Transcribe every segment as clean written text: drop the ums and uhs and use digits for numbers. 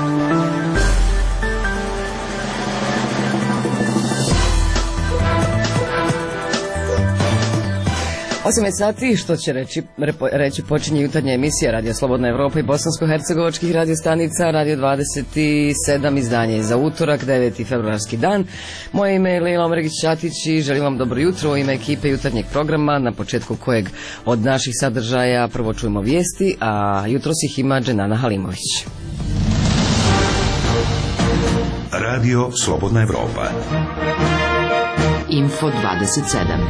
Osam sati, što će reći počinje jutarnja emisija Radio Slobodna Evropa i bosansko-hercegovačkih radiostanica, Radio 27, izdanje je za utorak, 9. februarski dan. Moje ime je Lejla Omregić-Ćatić i želim vam dobro jutro u ime ekipe jutarnjeg programa, na početku kojeg od naših sadržaja prvo čujemo vijesti, a jutros ih ima Dženana Halimović. Radio Slobodna Evropa. Info 27.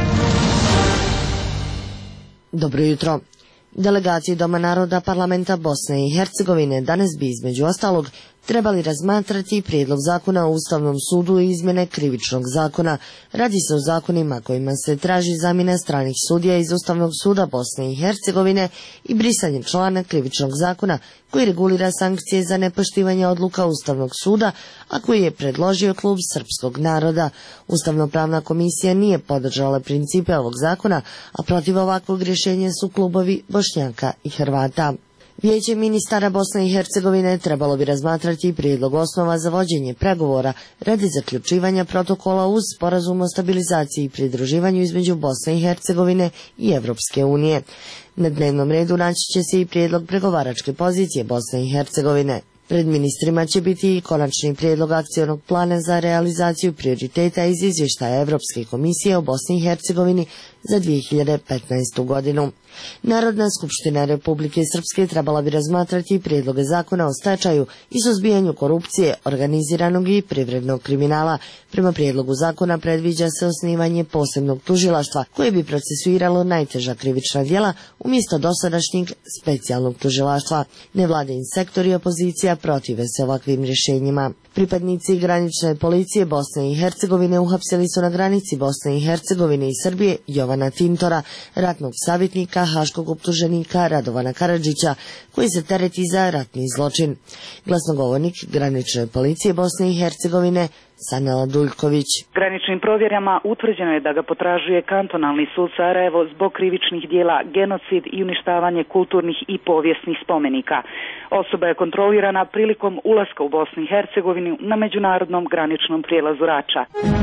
Dobro jutro. Delegaciji Doma naroda Parlamenta Bosne i Hercegovine danas bi između ostalog trebali razmatrati prijedlog zakona o Ustavnom sudu i izmjene krivičnog zakona. Radi se o zakonima kojima se traži zamjena stranih sudija iz Ustavnog suda Bosne i Hercegovine i brisanje člana krivičnog zakona koji regulira sankcije za nepoštivanje odluka Ustavnog suda, a koji je predložio klub Srpskog naroda. Ustavno-pravna komisija nije podržala principe ovog zakona, a protiv ovakvog rješenja su klubovi Bošnjaka i Hrvata. Vijeće ministara Bosne i Hercegovine trebalo bi razmatrati prijedlog osnova za vođenje pregovora radi zaključivanja protokola uz sporazum o stabilizaciji i pridruživanju između Bosne i Hercegovine i Evropske unije. Na dnevnom redu naći će se i prijedlog pregovaračke pozicije Bosne i Hercegovine. Pred ministrima će biti i konačni prijedlog akcionog plana za realizaciju prioriteta iz izvještaja Evropske komisije o Bosni i Hercegovini za 2015. godinu. Narodna skupština Republike Srpske trebala bi razmatrati prijedloge zakona o stečaju i suzbijanju korupcije, organiziranog i privrednog kriminala. Prema prijedlogu zakona predviđa se osnivanje posebnog tužilaštva koje bi procesuiralo najteža krivična djela umjesto dosadašnjeg specijalnog tužilaštva. Nevladin sektor i opozicija protive se ovakvim rješenjima. Pripadnici granične policije Bosne i Hercegovine uhapsili su na granici Bosne i Hercegovine i Srbije Jovana Tintora, ratnog savjetnika haškog optuženika Radovana Karadžića, koji se tereti za ratni zločin. Glasnogovornik granične policije Bosne i Hercegovine Sanela Duljković. Graničnim provjerama utvrđeno je da ga potražuje kantonalni sud Sarajevo zbog krivičnih dijela genocid i uništavanje kulturnih i povijesnih spomenika. Osoba je kontrolirana prilikom ulaska u Bosnu i Hercegovinu na međunarodnom graničnom prijelazu Rača.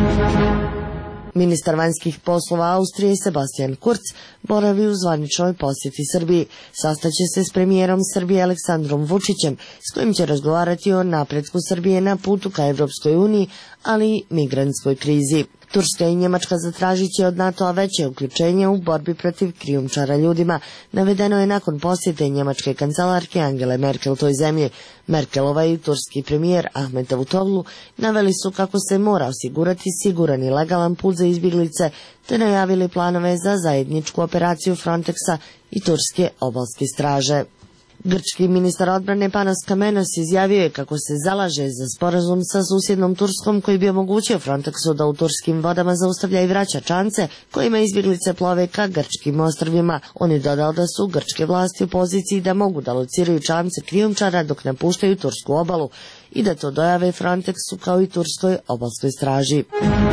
Ministar vanjskih poslova Austrije Sebastian Kurz boravi u zvaničnoj posjeti Srbiji. Sastaće se s premijerom Srbije Aleksandrom Vučićem, s kojim će razgovarati o napretku Srbije na putu ka Evropskoj uniji, ali i migrantskoj krizi. Turska i Njemačka zatražit će od NATO-a veće uključenje u borbi protiv krijumčara ljudima, navedeno je nakon posjete njemačke kancelarke Angele Merkel toj zemlji. Merkelova i turski premijer Ahmet Davutoglu naveli su kako se mora osigurati siguran i legalan put za izbjeglice, te najavili planove za zajedničku operaciju Frontexa i turske obalske straže. Grčki ministar odbrane Panos Kamenos izjavio je kako se zalaže za sporazum sa susjednom Turskom koji bi omogućio Frontexu da u turskim vodama zaustavlja i vraća čamce kojima izbjeglice plove ka grčkim ostrvima. On je dodao da su grčke vlasti u poziciji da mogu da lociraju čamce krijumčara dok napuštaju tursku obalu i da to dojave Frontexu kao i turskoj obalskoj straži.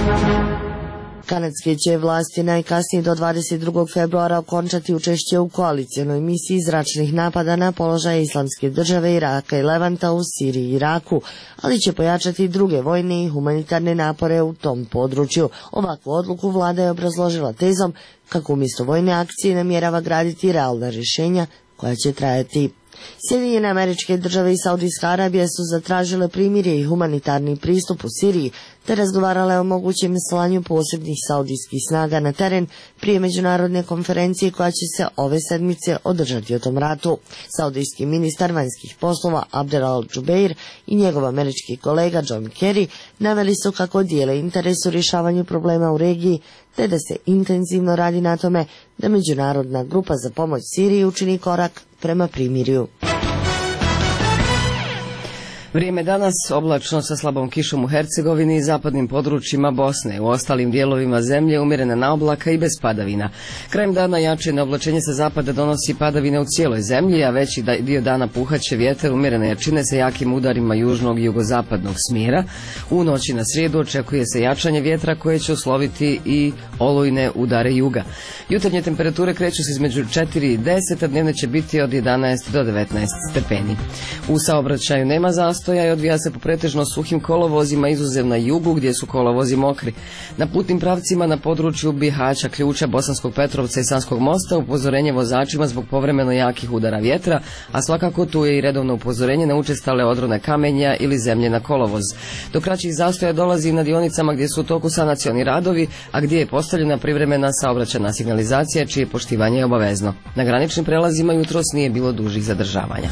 Kanadske će vlasti najkasnije do 22. februara okončati učešće u koalicijonoj misiji zračnih napada na položaje Islamske države, Iraka i Levanta u Siriji i Iraku, ali će pojačati druge vojne i humanitarne napore u tom području. Ovakvu odluku vlada je obrazložila tezom kako umjesto vojne akcije namjerava graditi realna rješenja koja će trajati. Sjedinjene Američke Države i Saudijska Arabija su zatražile primirje i humanitarni pristup u Siriji, te razgovarale o mogućem slanju posebnih saudijskih snaga na teren prije međunarodne konferencije koja će se ove sedmice održati o tom ratu. Saudijski ministar vanjskih poslova Abdel Al-Jubeir i njegov američki kolega John Kerry naveli su kako dijele interes u rješavanju problema u regiji, te da se intenzivno radi na tome da međunarodna grupa za pomoć Siriji učini korak prema primirju. Vrijeme danas oblačno sa slabom kišom u Hercegovini i zapadnim područjima Bosne. U ostalim dijelovima zemlje umjerena naoblaka i bez padavina. Krajem dana jače neoblačenje sa zapada donosi padavine u cijeloj zemlji, a veći dio dana puhaće vjetar umjerene jačine sa jakim udarima južnog i jugozapadnog smjera. U noći na srijedu očekuje se jačanje vjetra koje će usloviti i olujne udare juga. Jutarnje temperature kreću se između 4 i 10, a dnevne će biti od 11 do 19 stepeni. U saobraćaju nema zastoja, zastoja i odvija se po pretežno suhim kolovozima, izuzev na jugu gdje su kolovozi mokri. Na putnim pravcima na području Bihaća, Ključa, Bosanskog Petrovca i Sanskog mosta upozorenje vozačima zbog povremeno jakih udara vjetra, a svakako tu je i redovno upozorenje na učestale odrone kamenja ili zemlje na kolovoz. Do kraćih zastoja dolazi na dionicama gdje su u toku sanacioni radovi, a gdje je postavljena privremena saobraćajna signalizacija čije poštivanje je obavezno. Na graničnim prelazima jutros nije bilo dužih zadržavanja.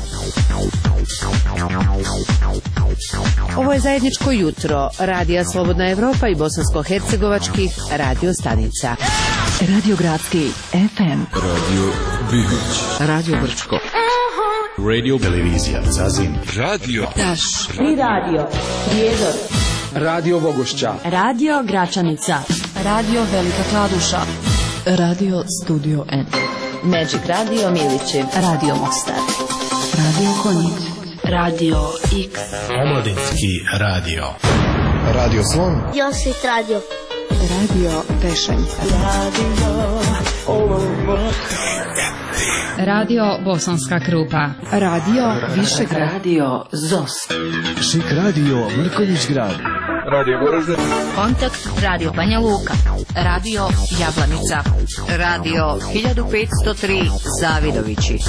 Ovo je zajedničko jutro Radija Slobodna Evropa i bosansko-hercegovačkih radio stanica. Radio Gradski FM, Radio Bihoć, Radio Brčko, Radio Televizija Zazin, Radio Taš, Tri radio, Prijedor, Radio Vogošća, Radio Gračanica, Radio Velika Kladuša, Radio Studio N, Magic Radio Milići, Radio Mostar, Radio Konjic, Radio X, Omladinski radio, Radio Slon, Josit Radio, Radio Tešanj, Radio Bosanska Krupa, Radio Višegrad, Radio ZOS, Šik Radio Mrkonjić Grad, Radio Goražde, Kontakt Radio Banja Luka, Radio Jablanica, Radio 1503 Zavidovići.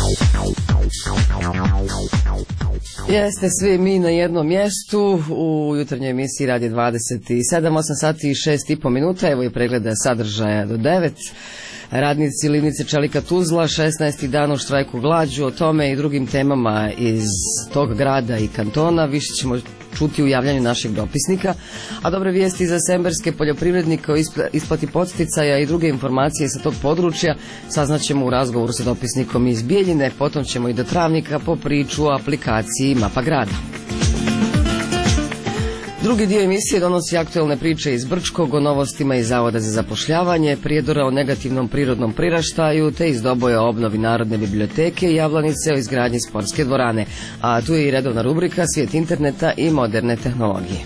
Jeste svi mi na jednom mjestu u jutarnjoj emisiji Radio 27, 8 sati i 6,5 minuta. Evo je pregleda sadržaja do 9. Radnici Livnice Čelika Tuzla 16. dan u štrajku glađu. O tome i drugim temama iz tog grada i kantona više ćemo čuti u javljanju našeg dopisnika, a dobre vijesti za semberske poljoprivrednike o isplati podsticaja i druge informacije sa tog područja saznaćemo u razgovoru sa dopisnikom iz Bijeljine, potom ćemo i do Travnika po priču o aplikaciji Mapa grada. Drugi dio emisije donosi aktuelne priče iz Brčkog o novostima iz Zavoda za zapošljavanje, Prijedora o negativnom prirodnom priraštaju, te iz Doboja o obnovi Narodne biblioteke i Javlanice o izgradnji sportske dvorane. A tu je i redovna rubrika Svijet interneta i moderne tehnologije.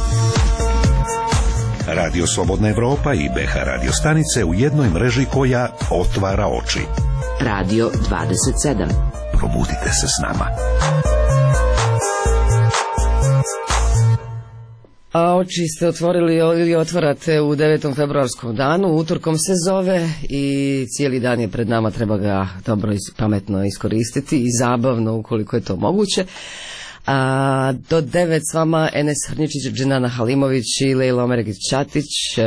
Radio Slobodna Evropa i BH radio stanice u jednoj mreži koja otvara oči. Radio 27. Probudite se s nama. A oči ste otvorili ili otvarate u 9. februarskom danu, utorkom se zove i cijeli dan je pred nama, treba ga dobro i pametno iskoristiti i zabavno ukoliko je to moguće. A do 9 s vama Enes Hrničić, Dženana Halimović i Lejla Omeregić-Čatić.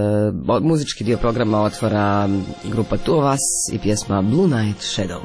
Muzički dio programa otvara grupa Two of Us i pjesma Blue Night Shadow.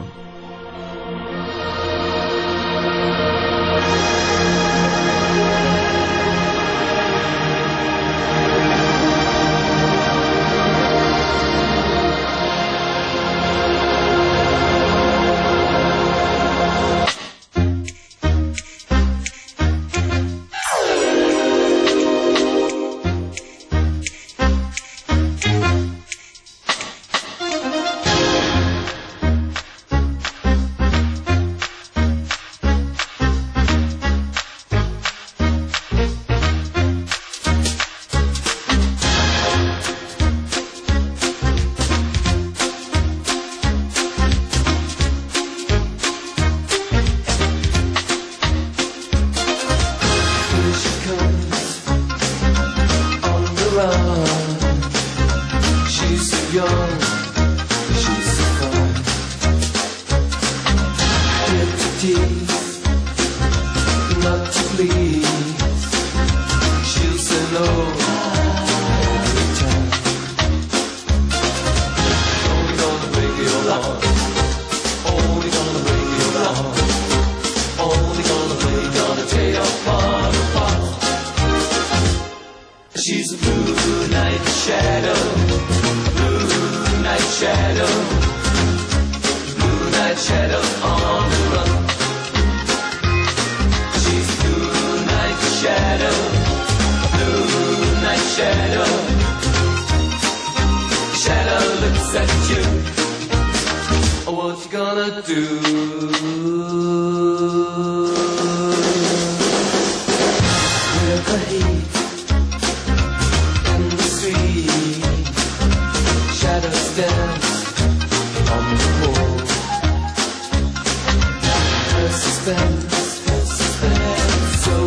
Suspense, so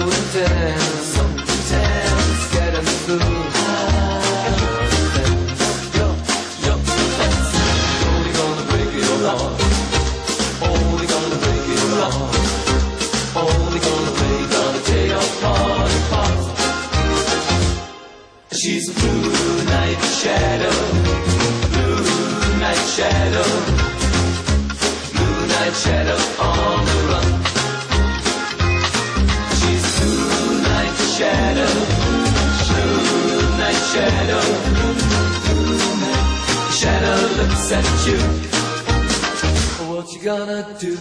She's a blue night shadow, blue night shadow, blue night shadow on the run. She's a blue night shadow, blue night shadow, blue night shadow looks at you. What you gonna do?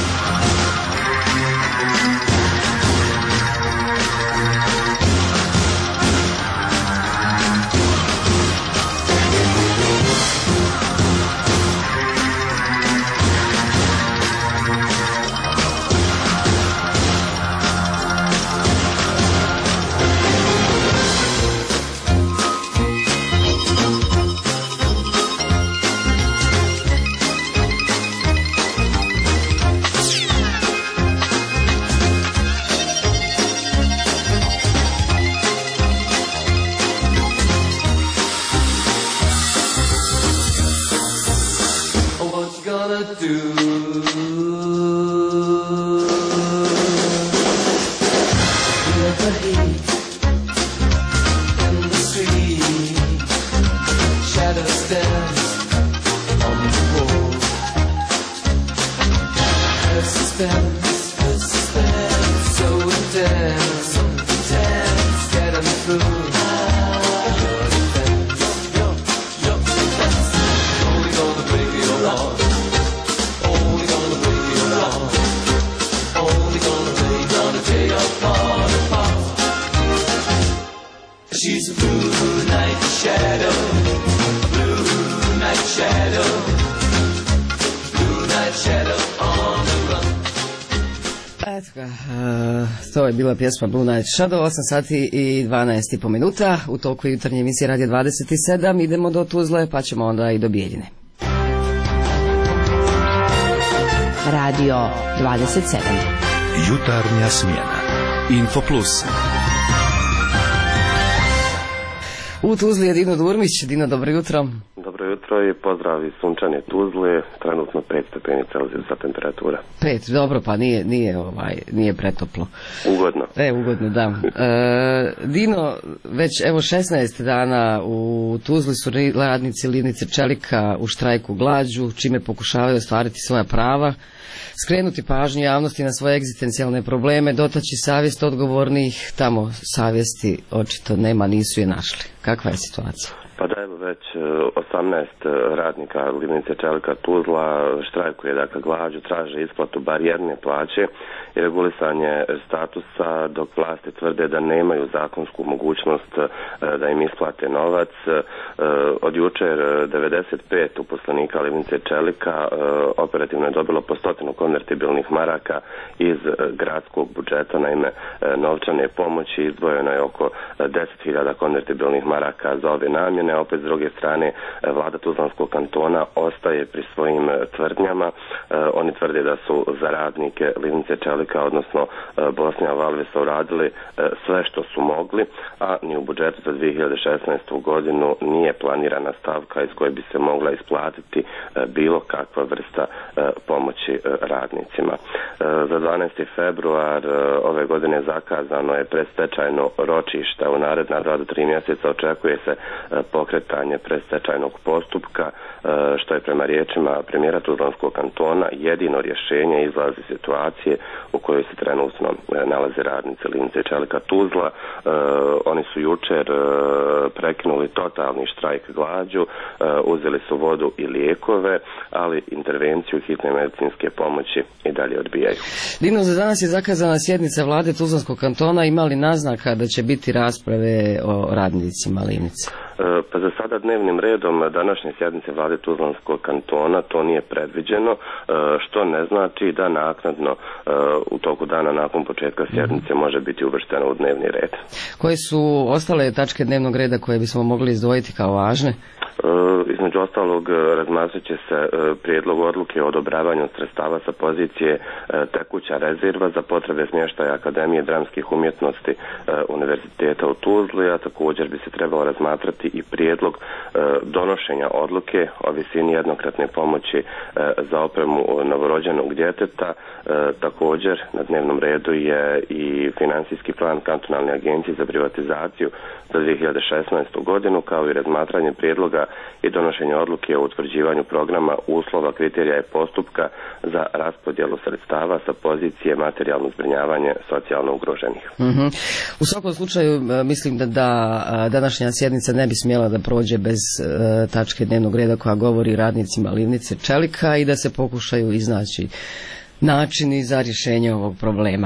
She's a blue night shadow, blue night shadow, blue night shadow on the run. Eto ga, to je bila pjesma Blue Night Shadow, 8 sati i 12,5 minuta, u toliko jutarnje emisije Radio 27, idemo do Tuzle pa ćemo onda i do Bijeljine. Radio 27. Jutarnja smjena. Info Plus. U Tuzli je Dino Durmić. Dino, dobro jutro. Dobro jutro i pozdrav iz sunčane Tuzle, trenutno 5 stepeni Celzijusa temperatura. 5, dobro, pa nije pretoplo. Ugodno. Ugodno, da. Dino, već evo 16 dana u Tuzli su radnici livnice Čelika u štrajku glađu, čime pokušavaju ostvariti svoja prava, skrenuti pažnju javnosti na svoje egzistencijalne probleme, dotaći savjest odgovornih, tamo savjesti očito nema, nisu je našli. Kakva je situacija? Pa da, evo već 18 radnika livnice Čelika Tuzla štrajkuje, dakle glađu, traže isplatu bar jedne plaće i regulisanje statusa, dok vlasti tvrde da nemaju zakonsku mogućnost da im isplate novac. Od jučer 95 uposlenika livnice Čelika operativno je dobilo po 100 konvertibilnih maraka iz gradskog budžeta, naime novčane pomoći izdvojeno je oko 10.000 konvertibilnih maraka za ove namjene. Opet s druge strane vlada Tuzlanskog kantona ostaje pri svojim tvrdnjama. Oni tvrde da su za radnike livnice Čelika, odnosno Bosnija Valvesa, uradili sve što su mogli, a ni u budžetu za 2016. godinu nije planirana stavka iz koje bi se mogla isplatiti bilo kakva vrsta pomoći radnicima. Za 12. februar ove godine zakazano je predstečajno ročište. U naredna 2 do 3 mjeseca očekuje se pokretanje predstečajnog postupka, što je prema riječima premijera Tuzlanskog kantona jedino rješenje izlazi situacije u kojoj se trenutno nalaze radnici livnice Čelika Tuzla. Oni su jučer prekinuli totalni štrajk glađu, uzeli su vodu i lijekove, ali intervenciju hitne medicinske pomoći i dalje odbijaju. Dino, za danas je zakazana sjednica vlade Tuzlanskog kantona. Ima li naznaka da će biti rasprave o radnicima livnice? Pa za sada dnevnim redom današnje sjednice vlade Tuzlanskog kantona to nije predviđeno, što ne znači da naknadno u toku dana nakon početka sjednice može biti uvršteno u dnevni red. Koje su ostale tačke dnevnog reda koje bismo mogli izdvojiti kao važne? Između ostalog, razmatrat će se prijedlog odluke o odobravanju sredstava sa pozicije tekuća rezerva za potrebe smještaja Akademije dramskih umjetnosti Univerziteta u Tuzli, a također bi se trebalo razmatrati i prijedlog donošenja odluke o visini jednokratne pomoći za opremu novorođenog djeteta. Također na dnevnom redu je i financijski plan kantonalne agencije za privatizaciju za 2016. godinu, kao i razmatranje prijedloga i donošenje odluke o utvrđivanju programa, uslova, kriterija i postupka za raspodjelu sredstava sa pozicije materijalno zbrinjavanje socijalno ugroženih. U svakom slučaju mislim da današnja sjednica ne bi smjela da prođe bez tačke dnevnog reda koja govori radnicima Livnice Čelika i da se pokušaju iznaći načini za rješenje ovog problema.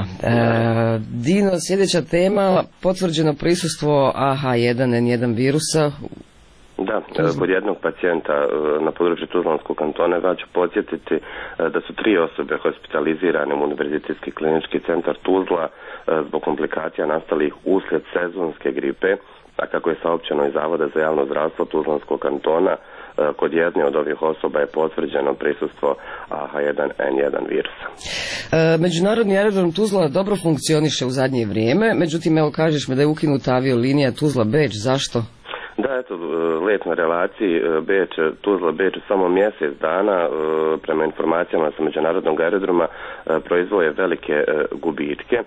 Dino, sljedeća tema, potvrđeno prisustvo AH1N1 virusa. Da, kod jednog pacijenta na području Tuzlanskog kantona, ja ću podsjetiti da su 3 osobe hospitalizirane u Univerzitetski klinički centar Tuzla zbog komplikacija nastalih uslijed sezonske gripe, a kako je saopćeno iz Zavoda za javno zdravstvo Tuzlanskog kantona, kod jedne od ovih osoba je potvrđeno prisustvo AH1N1 virusa. Međunarodni aerodrom Tuzla dobro funkcioniše u zadnje vrijeme, međutim, evo kažeš me da je ukinuta aviolinija Tuzla-Beč, zašto? Da, eto, let na relaciji Tuzla-Beč samo mjesec dana, prema informacijama sa međunarodnog aerodroma, proizvoje velike gubitke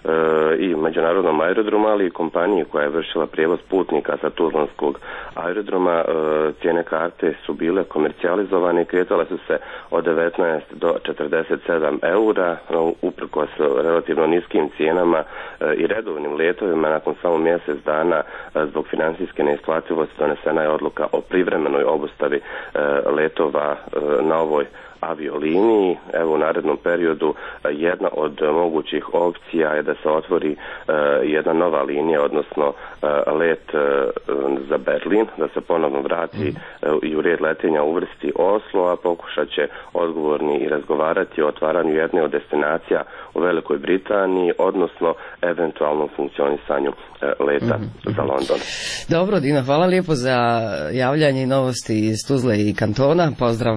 i međunarodnom aerodromu, ali i kompaniji koja je vršila prijevoz putnika sa Tuzlanskog aerodroma. Cijene karte su bile komercijalizovane i kretale su se od 19 do 47 eura, uprkos relativno niskim cijenama i redovnim letovima. Nakon samo mjesec dana zbog financijske neisplativosti donesena je odluka o privremenoj obustavi letova na ovoj avioliniji. Evo, u narednom periodu jedna od mogućih opcija je da se otvori jedna nova linija, odnosno let za Berlin, da se ponovno vrati i u red letenja uvrsti Oslo, a pokušat će odgovorni i razgovarati o otvaranju jedne od destinacija u Velikoj Britaniji, odnosno eventualnom funkcionisanju leta za London. Dobro, Dino, hvala lijepo za javljanje i novosti iz Tuzle i kantona. Pozdrav.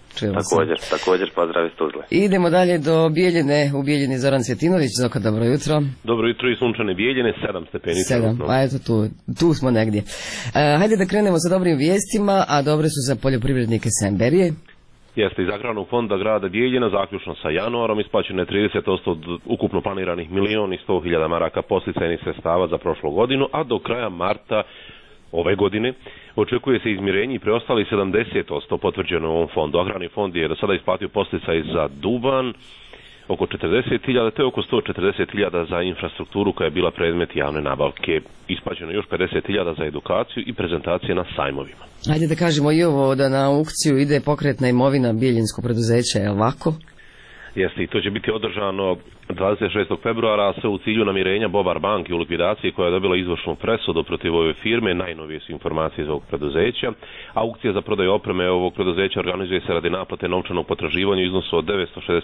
Također pozdrav iz Tuzle. Idemo dalje do Bijeljine, u Bijeljini Zoran Cvjetinović. Zoka, dobro jutro. Dobro jutro i sunčane Bijeljine, 7 stepenica. 7, a eto tu smo negdje. Hajde da krenemo sa dobrim vijestima, a dobre su za poljoprivrednike Semberije. Jeste, iz Agrarnog fonda grada Bijeljina zaključno sa januarom isplaćeno je 30% od ukupno planiranih 1.100.000 maraka podsticajnih sredstava za prošlu godinu, a do kraja marta ove godine očekuje se izmirenje i preostali 70% potvrđeno u ovom fondu. Agrarni fond je do sada isplatio podsticaj za duvan oko 40.000, te oko 140.000 za infrastrukturu koja je bila predmet javne nabavke. Isplaćeno još 50.000 za edukaciju i prezentacije na sajmovima. Ajde da kažemo i ovo, da na aukciju ide pokretna imovina Bijeljinskog preduzeća, je li ovako? Jeste, i to će biti održano 26. februara, sve u cilju namirenja Bobar banke u likvidaciji koja je dobila izvršnu presudu protiv ove firme. Najnovije su informacije iz ovog preduzeća. Aukcija za prodaju opreme ovog preduzeća organizuje se radi naplate novčanog potraživanja u iznosu od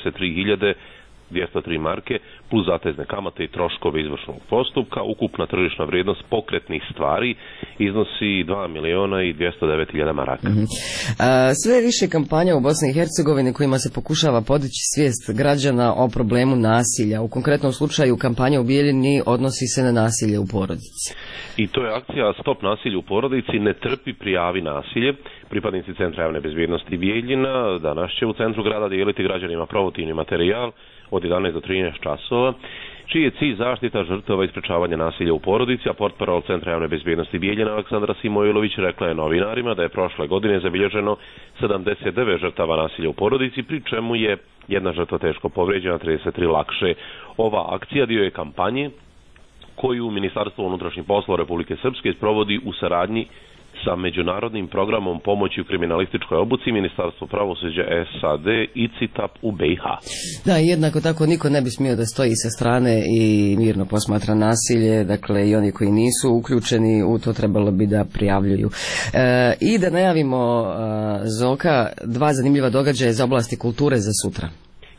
963.203 marke plus zatezne kamate i troškove izvršnog postupka. Ukupna tržišna vrijednost pokretnih stvari iznosi 2.209.000 maraka. Sve više kampanja u Bosni i Hercegovini kojima se pokušava podići svijest građana o problemu nasilja. U konkretnom slučaju kampanja u Bijeljini odnosi se na nasilje u porodici. I to je akcija Stop nasilju u porodici, ne trpi, prijavi nasilje. Pripadnici Centra javne bezbjednosti Bijeljina danas će u centru grada dijeliti građanima promotivni materijal od 11 do 13 časova, čiji je cilj zaštita žrtava i sprečavanje nasilja u porodici, a portparol Centra javne bezbjednosti Bijeljina Aleksandra Simojlović rekla je novinarima da je prošle godine zabilježeno 79 žrtava nasilja u porodici, pri čemu je jedna žrtva teško povrijeđena, 33 lakše. Ova akcija dio je kampanje koju Ministarstvo unutrašnjih poslova Republike Srpske sprovodi u saradnji sa međunarodnim programom pomoći u kriminalističkoj obuci Ministarstvo pravosuđa SAD i CITAP u BiH. Da, jednako tako niko ne bi smio da stoji sa strane i mirno posmatra nasilje, dakle i oni koji nisu uključeni u to trebalo bi da prijavljuju. I da najavimo, Zoka, 2 zanimljiva događaja iz oblasti kulture za sutra.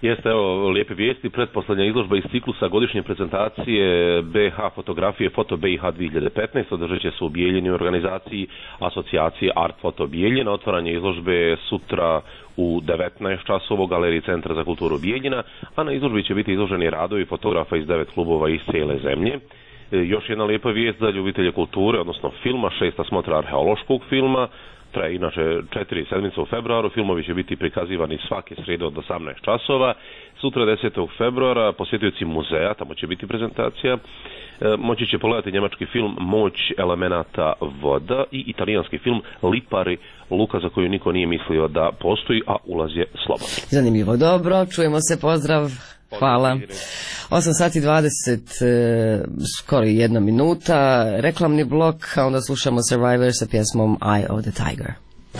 Jeste, evo, lijepe vijesti. Pretposlednja izložba iz ciklusa godišnje prezentacije BH fotografije Foto BiH 2015 održat će se u Bijeljini u organizaciji asocijacije Art Foto Bijeljina. Otvaranje izložbe sutra u 19 časova u Galeriji Centra za kulturu Bijeljina, a na izložbi će biti izloženi radovi fotografa iz 9 klubova iz cijele zemlje. Još jedna lijepa vijest za ljubitelje kulture, odnosno filma, 6. smotra arheološkog filma. Traje inače 4 sedmice u februaru, filmovi će biti prikazivani svake srijede od 18 časova. Sutra 10. februara posjetioci muzeja, tamo će biti prezentacija, moći će pogledati njemački film Moć elemenata voda i italijanski film Lipari, luka za koju niko nije mislio da postoji, a ulaz je slobodan. Zanimljivo, dobro, čujemo se, pozdrav. Hvala. 8 sati 20, skoro 1 minuta, reklamni blok, a onda slušamo Survivor sa pjesmom Eye of the Tiger.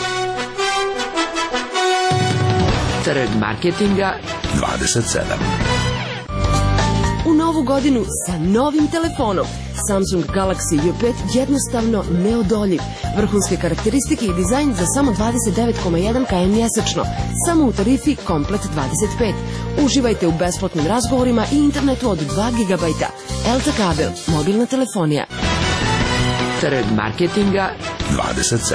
Trg marketinga 27. U novu godinu sa novim telefonom. Samsung Galaxy J5 jednostavno neodoljiv. Vrhunske karakteristike i dizajn za samo 29,1 km mjesečno. Samo u tarifi Komplet 25. Uživajte u besplatnim razgovorima i internetu od 2 GB. Elta kabel, mobilna telefonija. Trg marketinga 27.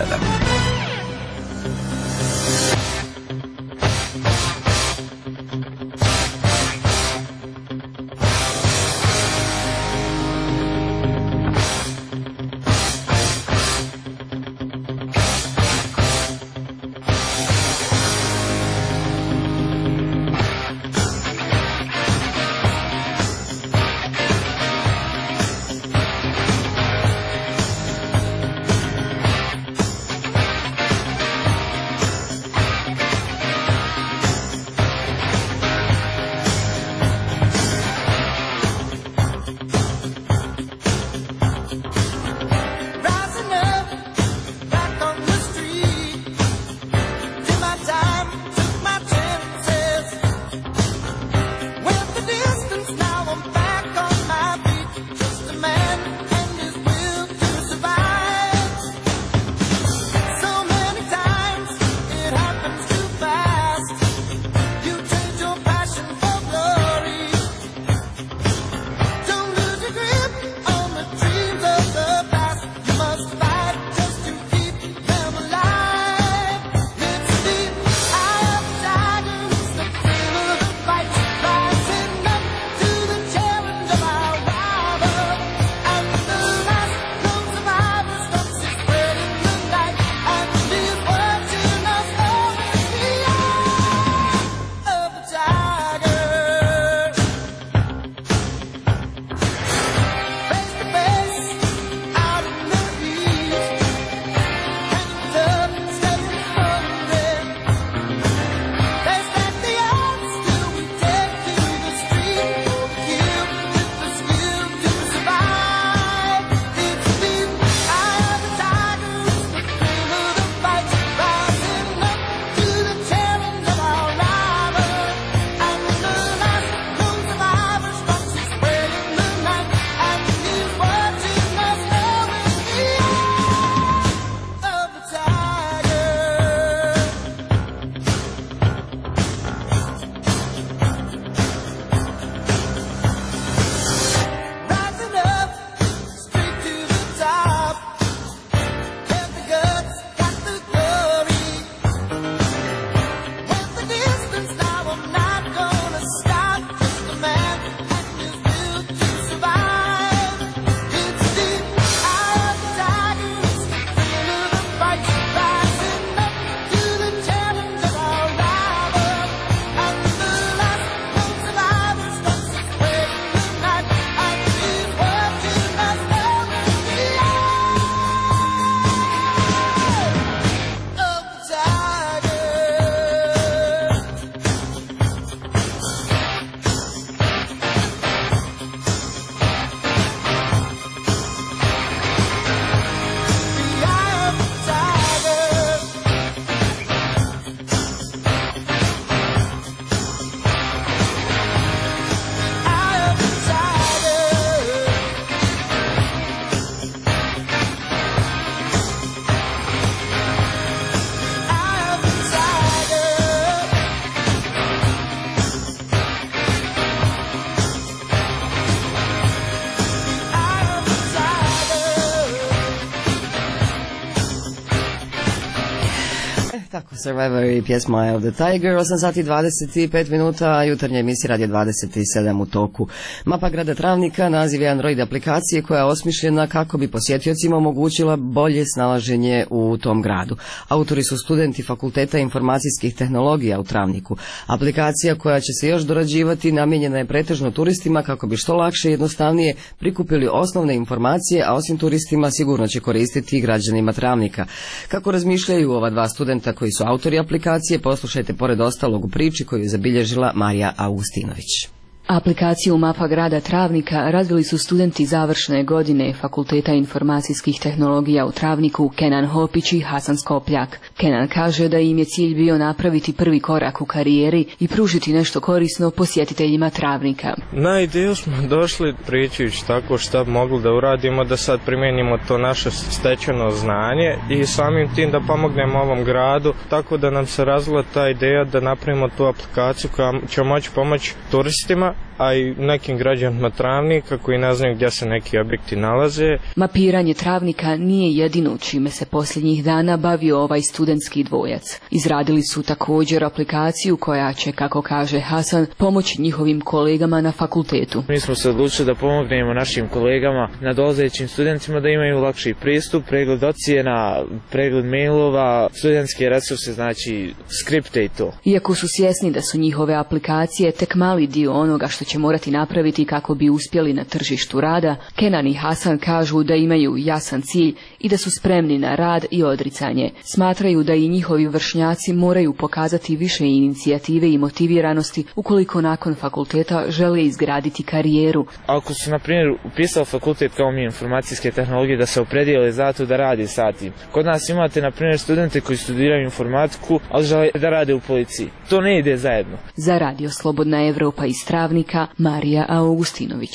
Survivor i pjesma Eye of the Tiger, 8 sati 25 minuta, jutarnja emisija Radio 27 u toku. Mapa grada Travnika naziv je Android aplikacije koja je osmišljena kako bi posjetiocima omogućila bolje snalaženje u tom gradu. Autori su studenti Fakulteta informacijskih tehnologija u Travniku. Aplikacija koja će se još dorađivati namijenjena je pretežno turistima kako bi što lakše i jednostavnije prikupili osnovne informacije, a osim turistima sigurno će koristiti i građanima Travnika. Kako razmišljaju ova dva studenta koji su autori aplikacije, poslušajte pored ostalog u priči koju je zabilježila Marija Augustinović. Aplikaciju Mapa grada Travnika razvili su studenti završne godine Fakulteta informacijskih tehnologija u Travniku Kenan Hopić i Hasan Skopljak. Kenan kaže da im je cilj bio napraviti prvi korak u karijeri i pružiti nešto korisno posjetiteljima Travnika. Na ideju smo došli pričajući tako šta bi mogli da uradimo, da sad primijenimo to naše stečeno znanje i samim tim da pomognemo ovom gradu, tako da nam se razvila ta ideja da napravimo tu aplikaciju koja će moći pomoći turistima, a i nekim građanima Travnika koji ne znaju gdje se neki objekti nalaze. Mapiranje Travnika nije jedino čime se posljednjih dana bavio ovaj studentski dvojac. Izradili su također aplikaciju koja će, kako kaže Hasan, pomoći njihovim kolegama na fakultetu. Mi smo se odlučili da pomognemo našim kolegama, nadolazećim studentima da imaju lakši pristup, pregled ocjena, pregled mailova, studentske resurse, znači skripte i to. Iako su svjesni da su njihove aplikacije tek mali dio onoga što će morati napraviti kako bi uspjeli na tržištu rada, Kenan i Hasan kažu da imaju jasan cilj i da su spremni na rad i odricanje. Smatraju da i njihovi vršnjaci moraju pokazati više inicijative i motiviranosti ukoliko nakon fakulteta žele izgraditi karijeru. Ako su, na primjer, upisali fakultet kao mi informacijske tehnologije, da se opredijele za to da radi sa tim. Kod nas imate, na primjer, studente koji studiraju informatiku, ali žele da rade u policiji. To ne ide zajedno. Za Radio Slobodna Evropa iz Travnika, Marija Augustinović.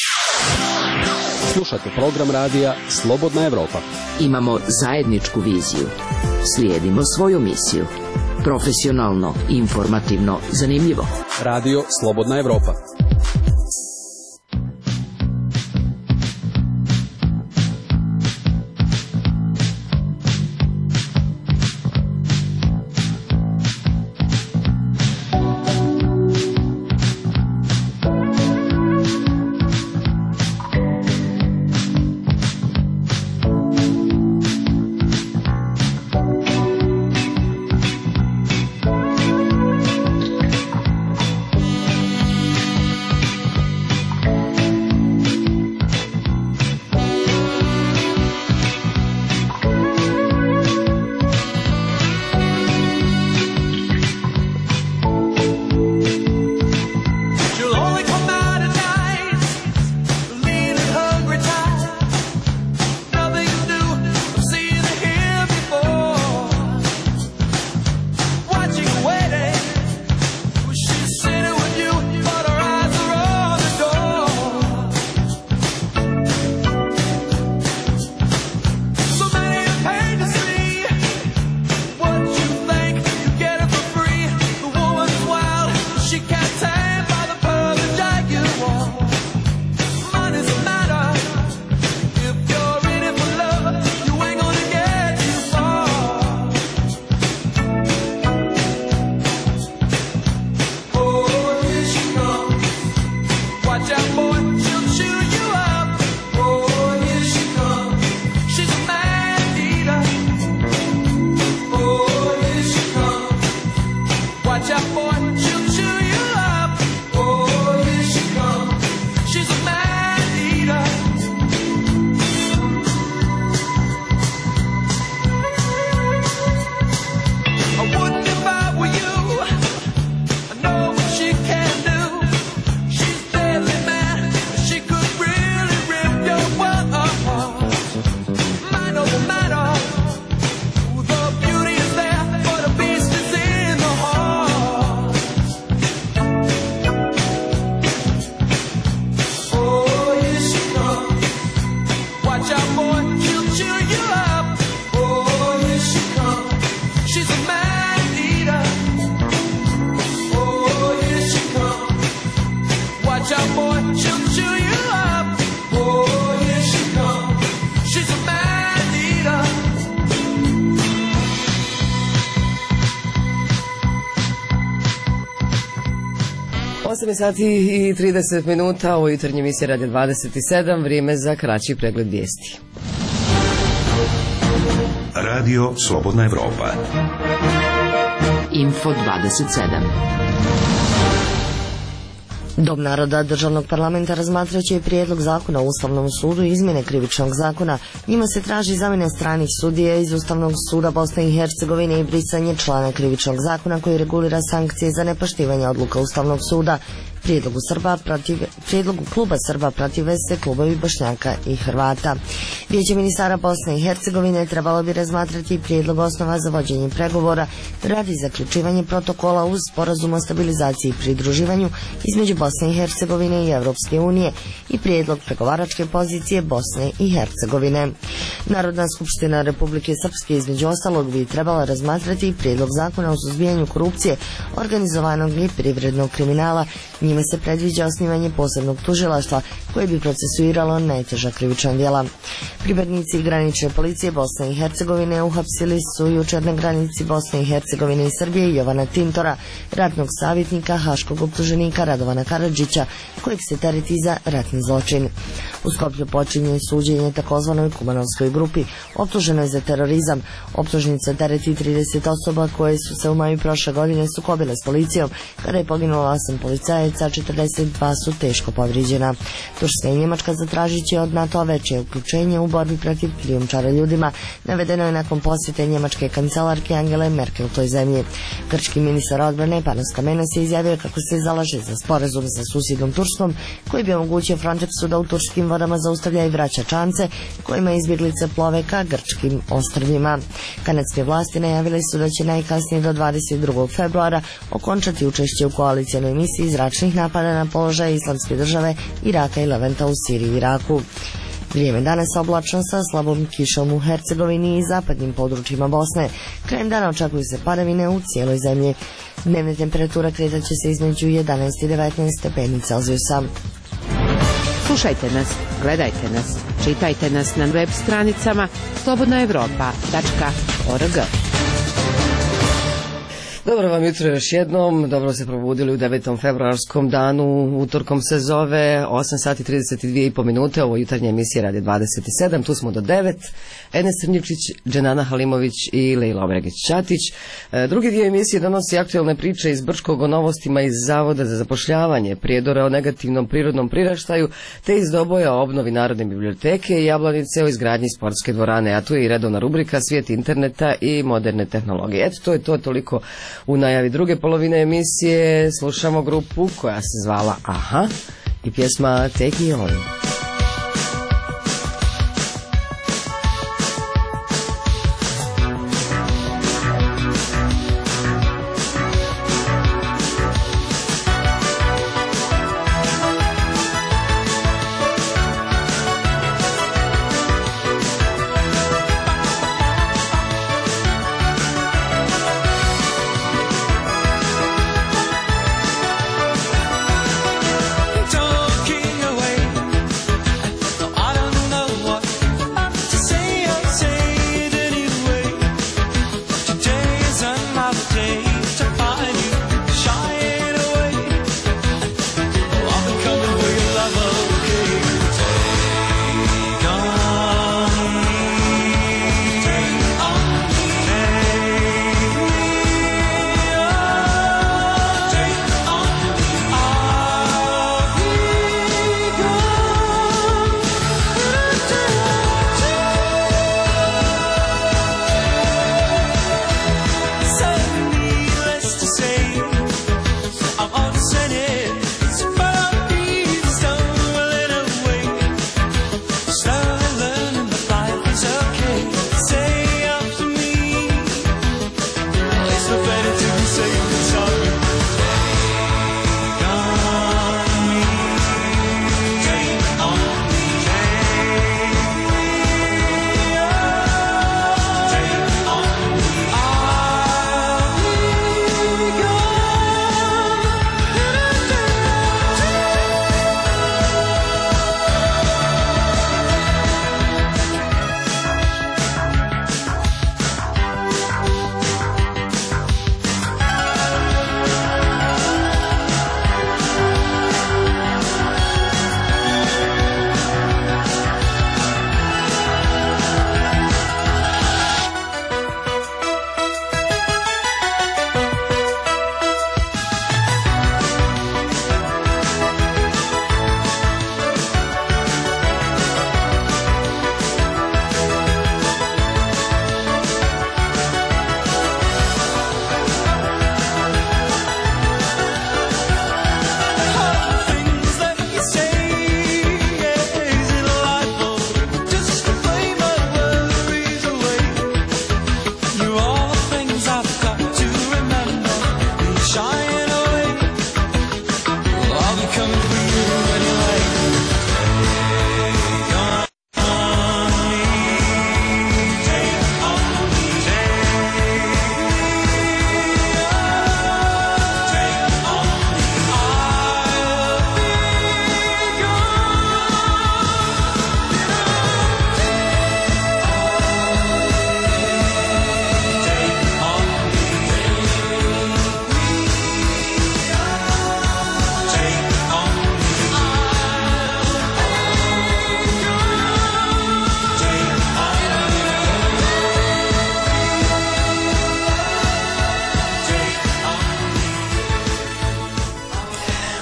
Slušate program radija Slobodna Evropa. Imamo zajedničku viziju. Slijedimo svoju misiju. Profesionalno, informativno, zanimljivo. Radio Slobodna Evropa. 8 sati i 30 minuta, ovo jutarnje emisije Radio 27, vrijeme za kraći pregled vijesti. Radio Slobodna Evropa. Info 27. Dom naroda Državnog parlamenta razmatraće prijedlog zakona o Ustavnom sudu i izmjene Krivičnog zakona. Njima se traži zamjena stranih sudija iz Ustavnog suda Bosne i Hercegovine i brisanje člana Krivičnog zakona koji regulira sankcije za nepoštivanje odluka Ustavnog suda. Prijedlogu kluba Srba protive se klubovi Bošnjaka i Hrvata. Vijeće ministara Bosne i Hercegovine trebalo bi razmatrati prijedlog osnova za vođenje pregovora radi zaključivanja protokola uz sporazum o stabilizaciji i pridruživanju između Bosne i Hercegovine i Evropske unije i prijedlog pregovaračke pozicije Bosne i Hercegovine. Narodna skupština Republike Srpske između ostalog bi trebala razmatrati prijedlog zakona o suzbijanju korupcije, organizovanog i privrednog kriminala. Njime se predviđa osnivanje posebnog tužilaštva koje bi procesuiralo najteža krivična djela. Pripadnici granične policije Bosne i Hercegovine uhapsili su jučer na granici Bosne i Hercegovine i Srbije Jovana Tintora, ratnog savjetnika haškog optuženika Radovana Karadžića, kojeg se tereti za ratni zločin. U Skoplju počinje suđenje takozvanoj Kumanovskoj grupi, optuženoj za terorizam. Optužnica tereti 30 osoba koje su se u maju prošle godine sukobile s policijom, kada je poginulo 8 policajaca, 42 su teško povrijeđena. Turska i Njemačka zatražit će od NATO veće uključenje u borbi protiv krijumčara ljudima, navedeno je nakon posjete njemačke kancelarke Angele Merkel toj zemlji. Grčki ministar odbrane Panos Kamenas je izjavio kako se zalaže za sporazum sa susjednom Turskom, koji bi omogućio Frontexu da u turskim vodama zaustavlja i vraća čamce kojima izbjeglice plove ka grčkim ostrvima. Kanadske vlasti najavile su da će najkasnije do 22. februara okončati učešće u koalicijanoj misiji zračnih napada na položaje Islamske države, Iraka i Levanta u Siriji i Iraku. Vrijeme danas oblačno sa slabom kišom u Hercegovini i zapadnim područjima Bosne. Krajem dana očekuju se padavine u cijeloj zemlji. Dnevna temperatura kretat će se između 11 i 19 stepeni Celzijusa. Slušajte nas, gledajte nas, čitajte nas na web stranicama slobodnaevropa.org. Dobro vam jutro još jednom, dobro se probudili u 9. februarskom danu, utorkom se zove 8 sati 32,5 minute, ovo jutarnja emisija Radio 27, tu smo do 9, Enes Crnjičić, Dženana Halimović i Lejla Obregić-Ćatić. Drugi dio emisije donosi aktualne priče iz Brčkog o novostima iz Zavoda za zapošljavanje, prijedore o negativnom prirodnom priraštaju, te iz Doboja o obnovi Narodne biblioteke i Jablanice o izgradnji sportske dvorane, a tu je i redovna rubrika Svijet interneta i moderne tehnologije. Eto, to je to toliko u najavi druge polovine emisije. Slušamo grupu koja se zvala Aha i pjesma Take Me On.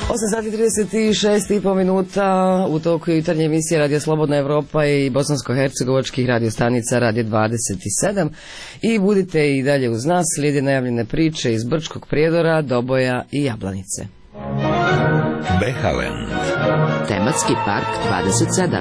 8:36 minuta, u toku jutarnje emisije Radio Slobodna Evropa i bosansko-hercegovačkih radiostanica Radio 27 i budite i dalje uz nas, slijede najavljene priče iz Brčkog Prijedora, Doboja i Jablanice. Behalen. Tematski park 27.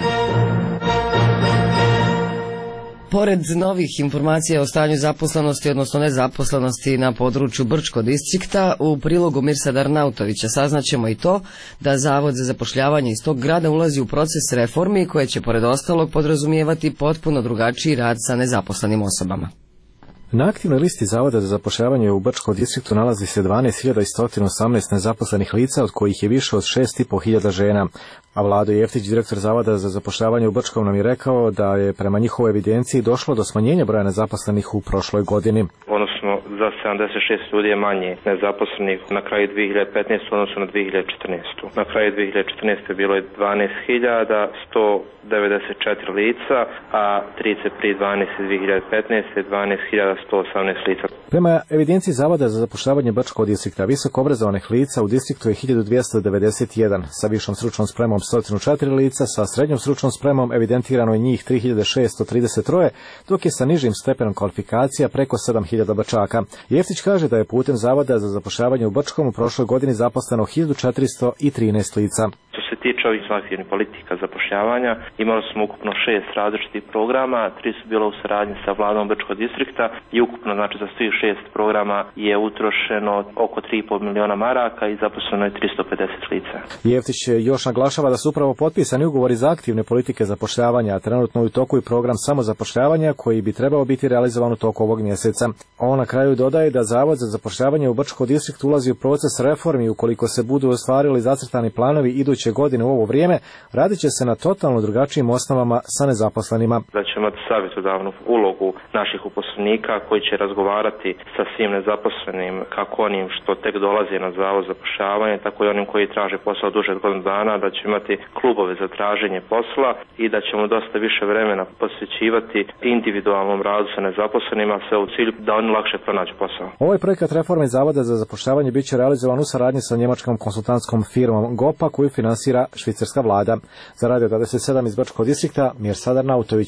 Pored novih informacija o stanju zaposlenosti, odnosno nezaposlenosti na području Brčkog distrikta, u prilogu Mirsada Arnautovića saznaćemo i to da Zavod za zapošljavanje iz tog grada ulazi u proces reformi koje će pored ostalog podrazumijevati potpuno drugačiji rad sa nezaposlenim osobama. Na aktivnoj listi Zavoda za zapošljavanje u Brčkom distriktu nalazi se 12.118 nezaposlenih lica, od kojih je više od 6.500 žena. A Vlado Jeftić, direktor Zavoda za zapošljavanje u Brčkom, nam je rekao da je prema njihovoj evidenciji došlo do smanjenja broja nezaposlenih u prošloj godini. Odnosno za 76 ljudi je manje nezaposlenih na kraju 2015. odnosno na 2014. Na kraju 2014. bilo je 12.194 lica, a 31.12.2015. 12.118 lica. Prema evidenciji Zavoda za zapošljavanje Brčkog distrikta, visoko obrazovanih lica u distriktu je 1291, sa višom stručnom spremom 104 lica, sa srednjom stručnom spremom evidentirano je njih 3633, dok je sa nižim stepenom kvalifikacija preko 7000 Brčaka. Jeftić kaže da je putem Zavoda za zapošljavanje u Brčkom u prošloj godini zaposleno 1413 lica. Što se tiče ovih aktivnih politika zapošljavanja, imali smo ukupno 6 različitih programa, 3 su bila u saradnji sa vladom Brčkog distrikta i ukupno, znači za svih 6 programa je utrošeno oko 3,5 miliona maraka i zaposleno je 350 lica. Jeftić još naglašava da su upravo potpisani ugovori za aktivne politike zapošljavanja, a trenutno u toku i program samozapošljavanja koji bi trebao biti realizovan u toku ovog mjeseca. On na kraju dodaje da Zavod za zapošljavanje u Brčkom distriktu ulazi u proces reformi. Ukoliko se budu ostvarili zacrtani planovi iduće godine u ovo vrijeme, radit će se na totalno drugačijim osnovama sa nezaposlenima. Da ćemo imati savjetodavnu ulogu naših uposlenika koji će razgovarati sa svim nezaposlenim, kako onim što tek dolazi na Zavod za zapošljavanje, tako i onim koji traže posao duže od godinu dana, da ćemo imati klubove za traženje posla i da ćemo dosta više vremena posvećivati individualnom radu sa nezaposlenima, sve u cilju da oni lakše pronađu posao. Ovaj projekat reforme Zavoda za zapošljavanje bit će realizovan u saradnji sa njemačkom konsultantskom firmom GOPA koju finansira švicarska vlada. Za Radio 27 iz Brčkog distrikta, Mirsad Arnautović.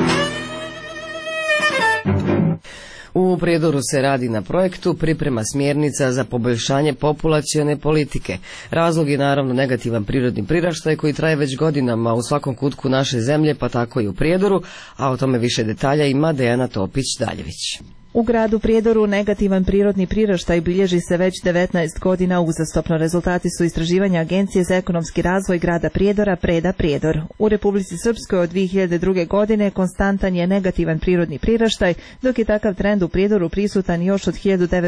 U Prijedoru se radi na projektu priprema smjernica za poboljšanje populacione politike. Razlog je naravno negativan prirodni priraštaj koji traje već godinama u svakom kutku naše zemlje, pa tako i u Prijedoru, a o tome više detalja ima Dejana Topić-Daljević. U gradu Prijedoru negativan prirodni priraštaj bilježi se već 19 godina uzastopno. Rezultati su istraživanja Agencije za ekonomski razvoj grada Prijedora Preda Prijedor. U Republici Srpskoj od 2002. godine konstantan je negativan prirodni priraštaj, dok je takav trend u Prijedoru prisutan još od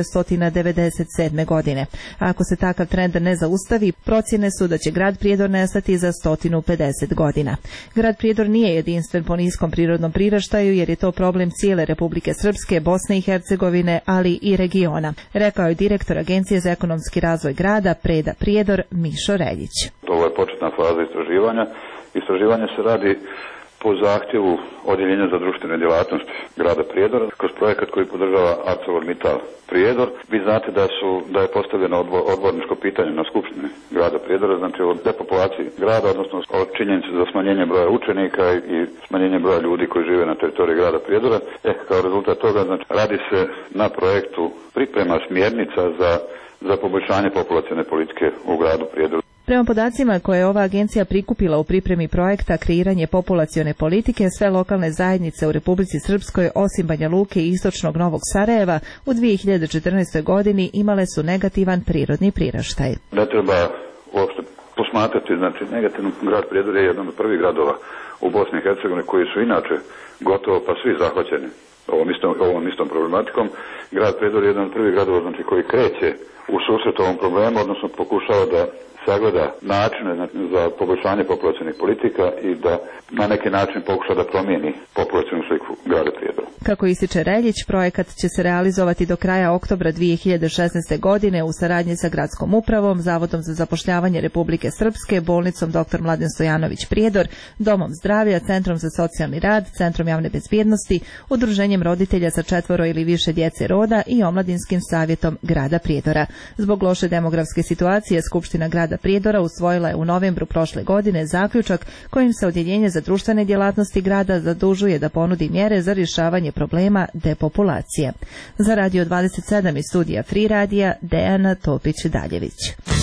1997. godine. Ako se takav trend ne zaustavi, procjene su da će grad Prijedor nestati za 150 godina. Grad Prijedor nije jedinstven po niskom prirodnom priraštaju jer je to problem cijele Republike Srpske, Bosne i Hercegovine, ali i regiona, rekao je direktor Agencije za ekonomski razvoj grada Preda Prijedor Mišo Reljić. Ovo je početna faza istraživanja. Istraživanje se radi po zahtjevu Odjeljenja za društvene djelatnosti grada Prijedora kroz projekat koji podržava ArcelorMittal Prijedor. Vi znate da je postavljeno odborničko pitanje na skupštini grada Prijedora, znači o depopulaciji grada, odnosno o činjenici za smanjenje broja učenika i smanjenje broja ljudi koji žive na teritoriji grada Prijedora. Kao rezultat toga, znači, radi se na projektu priprema smjernica za poboljšanje populacione politike u gradu Prijedoru. Prema podacima koje je ova agencija prikupila u pripremi projekta kreiranje populacione politike, sve lokalne zajednice u Republici Srpskoj osim Banja Luke i istočnog Novog Sarajeva u 2014. godini imale su negativan prirodni priraštaj. Ne treba uopšte posmatrati, znači negativno grad Prijedor je jedan od prvih gradova u Bosni i Hercegovini koji su inače gotovo pa svi zahvaćeni ovom istom problematikom. Grad Prijedor je jedan od prvih gradova, znači, koji kreće u susret ovom problemu, odnosno pokušava da sagleda načine za poboljšanje populacionih politika i da na neki način pokuša da promijeni populacionu sliku grada Prijedora. Kako ističe Reljić, projekat će se realizovati do kraja oktobra 2016. godine u saradnji sa gradskom upravom, Zavodom za zapošljavanje Republike Srpske, bolnicom dr. Mladen Stojanović Prijedor, Domom zdravlja, Centrom za socijalni rad, Centrom javne bezbjednosti, Udruženjem roditelja sa 4 ili više djece roda i Omladinskim savjetom grada Prijedora. Zbog loše demografske situacije, Skupština grada Prijedora usvojila je u novembru prošle godine zaključak kojim se Odjeljenje za društvene djelatnosti grada zadužuje da ponudi mjere za rješavanje problema depopulacije. Za Radio 27 iz studija Free Radija, Dejana Topić-Daljević.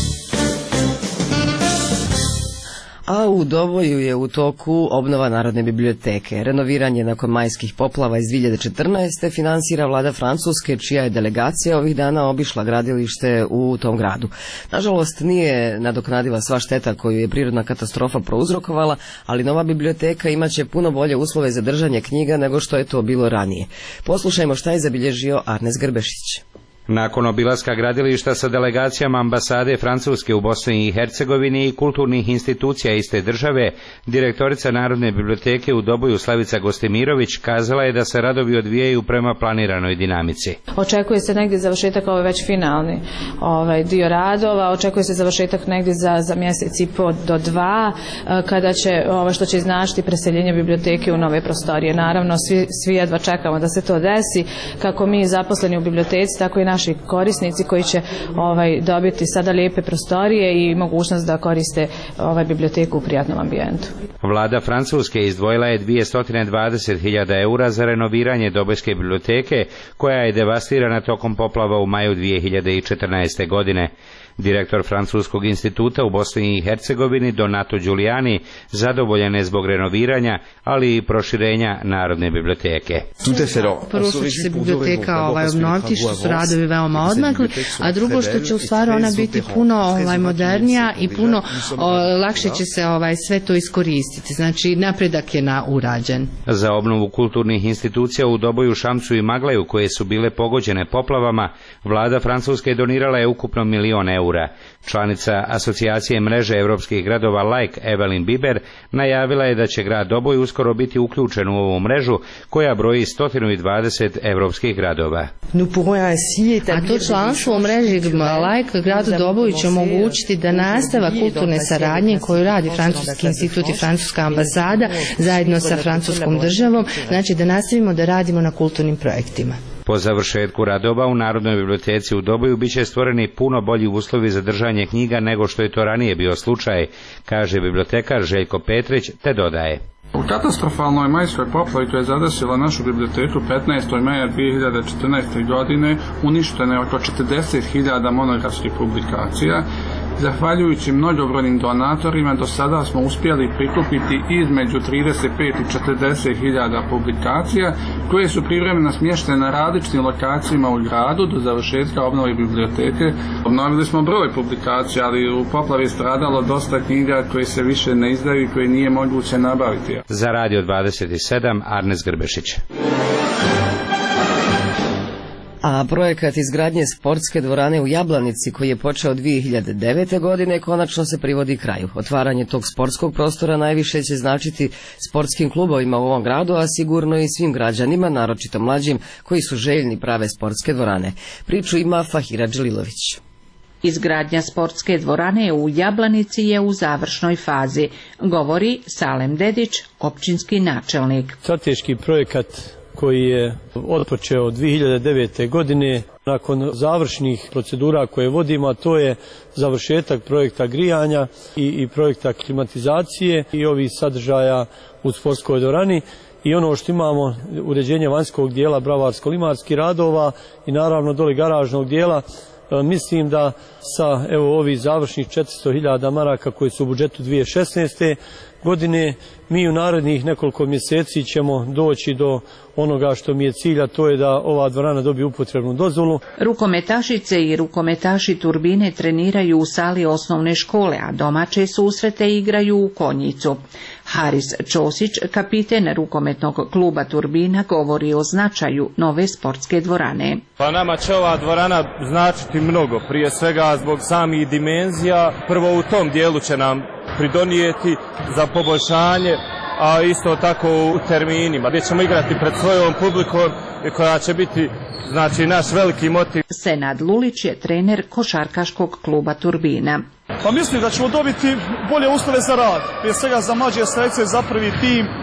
A u Doboju je u toku obnova Narodne biblioteke. Renoviranje nakon majskih poplava iz 2014. finansira vlada Francuske, čija je delegacija ovih dana obišla gradilište u tom gradu. Nažalost, nije nadoknadila sva šteta koju je prirodna katastrofa prouzrokovala, ali nova biblioteka imaće puno bolje uslove za držanje knjiga nego što je to bilo ranije. Poslušajmo šta je zabilježio Arnes Grbešić. Nakon obilaska gradilišta sa delegacijama ambasade Francuske u Bosni i Hercegovini i kulturnih institucija iste države, direktorica Narodne biblioteke u Doboju Slavica Gostimirović kazala je da se radovi odvijaju prema planiranoj dinamici. Očekuje se negdje završetak, ovo je već finalni dio radova, očekuje se završetak negdje za mjesec i po do 2, kada će što će značiti preseljenje biblioteke u nove prostorije. Naravno, svi jedva čekamo da se to desi, kako mi zaposleni u biblioteci, tako i naši korisnici koji će dobiti sada lijepe prostorije i mogućnost da koriste biblioteku u prijatnom ambijentu. Vlada Francuske izdvojila je 220.000 eura za renoviranje Dobojske biblioteke, koja je devastirana tokom poplava u maju 2014. godine. Direktor Francuskog instituta u Bosni i Hercegovini Donato Giuliani zadovoljan je zbog renoviranja, ali i proširenja Narodne biblioteke. Prvo što će se biblioteka obnoviti, što su radovi veoma odmakli, a drugo što će u stvari ona biti puno modernija i puno lakše će se sve to iskoristiti. Znači napredak je urađen. Za obnovu kulturnih institucija u Doboju, Šamcu i Maglaju, koje su bile pogođene poplavama, vlada Francuske donirala je ukupno 1 milion eura. Članica asocijacije mreže evropskih gradova Like, Evelyn Biber, najavila je da će grad Doboj uskoro biti uključen u ovu mrežu koja broji 120 evropskih gradova. A to članstvo u mreži Like gradu Doboju će omogućiti da nastava kulturne saradnje koju radi Francuski institut i Francuska ambasada zajedno sa francuskom državom, znači da nastavimo da radimo na kulturnim projektima. Po završetku radova u Narodnoj biblioteci u Doboju biće stvoreni puno bolji uslovi za držanje knjiga nego što je to ranije bio slučaj, kaže bibliotekar Željko Petrić, te dodaje. U katastrofalnoj majskoj poplavi koja je zadesila našu biblioteku 15. maja 2014. godine uništeno je oko 40.000 monografskih publikacija. Zahvaljujući mnogobrojnim donatorima do sada smo uspjeli prikupiti između 35 i 40.000 publikacija koje su privremeno smještene na različitim lokacijama u gradu do završetka obnove biblioteke. Obnovili smo broj publikacija, ali u poplavi je stradalo dosta knjiga koje se više ne izdaju i koje nije moguće nabaviti. Za Radio 27, Arnes Grbešić. A projekat izgradnje sportske dvorane u Jablanici, koji je počeo 2009. godine, konačno se privodi kraju. Otvaranje tog sportskog prostora najviše će značiti sportskim klubovima u ovom gradu, a sigurno i svim građanima, naročito mlađim, koji su željni prave sportske dvorane. Priču ima Fahira Đelilović. Izgradnja sportske dvorane u Jablanici je u završnoj fazi, govori Salem Dedić, općinski načelnik. Strateški projekat koji je otpočeo 2009. godine, nakon završnih procedura koje vodimo, a to je završetak projekta grijanja i projekta klimatizacije i ovih sadržaja u sportskoj dvorani. I ono što imamo, uređenje vanjskog dijela bravarsko-limarskih radova i naravno doli garažnog dijela, mislim da sa ovih završnih 400.000 maraka koji su u budžetu 2016. godine, mi u narednih nekoliko mjeseci ćemo doći do onoga što mi je cilj, a to je da ova dvorana dobije upotrebnu dozvolu. Rukometašice i rukometaši Turbine treniraju u sali osnovne škole, a domaće susrete igraju u Konjicu. Haris Ćosić, kapiten rukometnog kluba Turbina, govori o značaju nove sportske dvorane. Pa nama će ova dvorana značiti mnogo, prije svega zbog samih dimenzija. Prvo u tom dijelu će nam pridonijeti za poboljšanje, a isto tako u terminima gdje ćemo igrati pred svojom publikom koja će biti naš veliki motiv. Senad Lulić je trener košarkaškog kluba Turbina. Pa mislim da ćemo dobiti bolje uslove za rad, prije svega za mlađe selekcije, za prvi tim,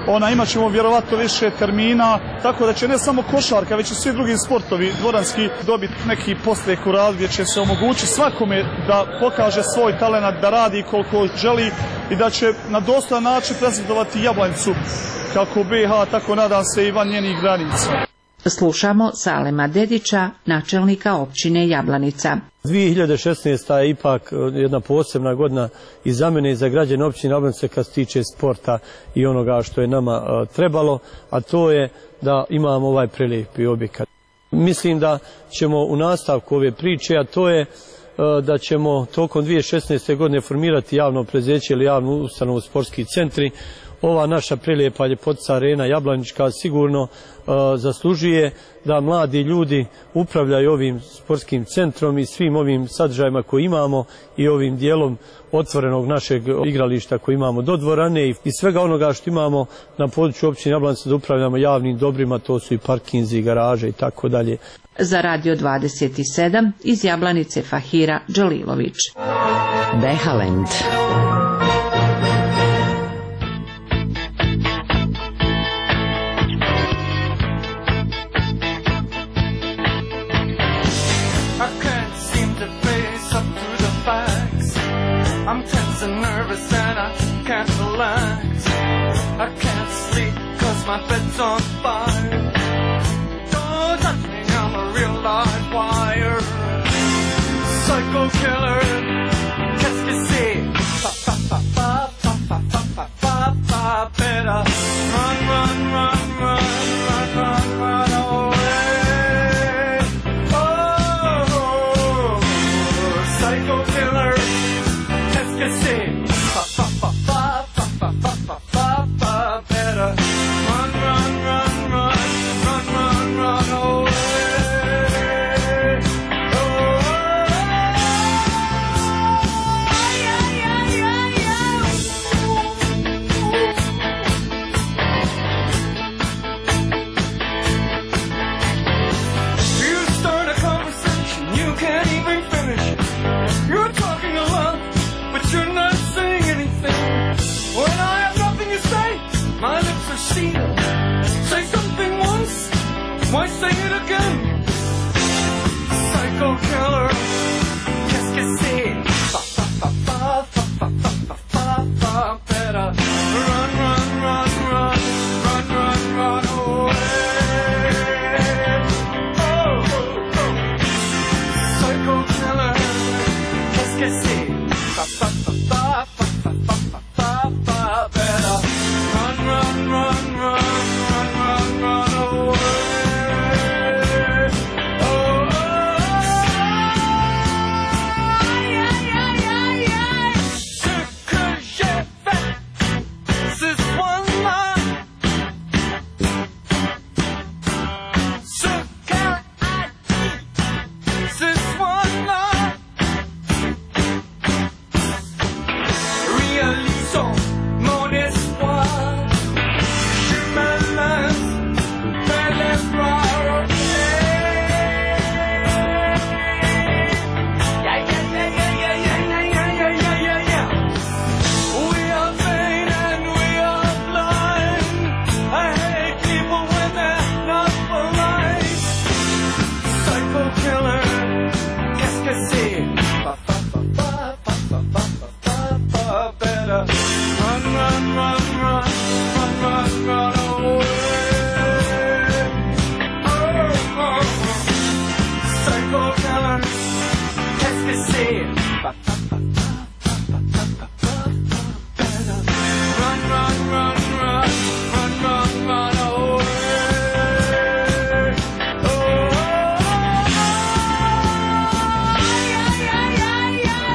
imat ćemo vjerovatno više termina, tako da će ne samo košarka, već i svi drugi sportovi dvoranski dobiti neki postrek u radu gdje će se omogućiti svakome da pokaže svoj talenat, da radi koliko želi i da će na dostojan način prezentovati Jablanicu kako BiH, tako nadam se i van njenih granica. Slušamo Salema Dedića, načelnika općine Jablanica. 2016. je ipak jedna posebna godina i za mene i za građane općine Jablanica kad se tiče sporta i onoga što je nama trebalo, a to je da imamo ovaj prelijepi objekat. Mislim da ćemo u nastavku ove priče, a to je da ćemo tokom 2016. godine formirati javno preduzeće ili javnu ustanovu sportski centri. Ova naša prelijepa ljepotica arena Jablanička sigurno zaslužuje da mladi ljudi upravljaju ovim sportskim centrom i svim ovim sadržajima koje imamo i ovim dijelom otvorenog našeg igrališta koje imamo do dvorane i svega onoga što imamo na području općine Jablanica da upravljamo javnim dobrima, to su i parkinzi, garaže i tako dalje. Za Radio 27 iz Jablanice Fahira Đalilović. Behalend. I'm tense and nervous and I can't relax. I can't sleep 'cause my bed's on fire. Don't touch me, I'm a real live wire. Psycho killer, qu'est-ce que c'est? Fa fa fa fa fa fa fa fa fa fa. Better run, run, run, run, run, run, run away. Oh, psycho killer. Fa fa fa fa fa fa fa fa fa fa. Better run, run, run, run, run, run, run away. Oh, yeah, yeah, yeah, yeah. You start a conversation, you can't even finish it. You're talking a lot, but you're not saying anything. When I have nothing to say, my lips are sealed. Say something once, why say it again? Psycho killer, qu'est-ce que c'est? Fa fa fa fa fa fa fa fa fa fa. Better run, run, run, run, run, run, run away. Oh, oh, oh. Psycho killer, qu'est-ce que c'est? Fa fa fa fa fa fa fa fa fa fa. Better run, run, run, run, run, run, run away. Oh, oh, yeah, yeah, yeah, yeah. Ce que j'ai fait ce soir-là, ce qu'elle a dit ce soir-là. Réalisons mon espoir. Je me lance vers l'espoir. Yeah, yeah, yeah, yeah, yeah, yeah, yeah, yeah, yeah, yeah, yeah. We are vain and we are blind. I hate people when they're not polite. Psycho killer, qu'est-ce que c'est? Fa fa fa fa fa fa fa fa fa. Better run, run, run, run, run, run, run away. Oh, oh, psycho killer, qu'est-ce que c'est? Fa fa fa fa fa fa fa fa. Better run, run, run, run, run, run, run away. Oh, yeah, yeah, yeah, yeah.